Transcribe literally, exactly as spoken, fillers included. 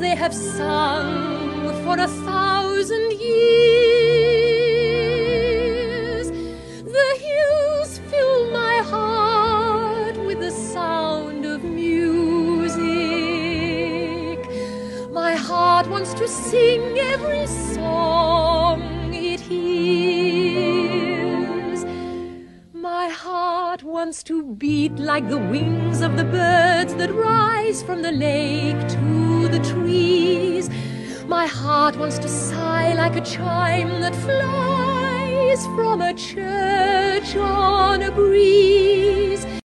they have sung for a thousand years. The hills fill my heart with the sound of music. My heart wants to sing every song it hears. My heart wants to beat like the wings of the birds that rise from the lake to the trees. My heart wants to sigh like a chime that flies from a church on a breeze.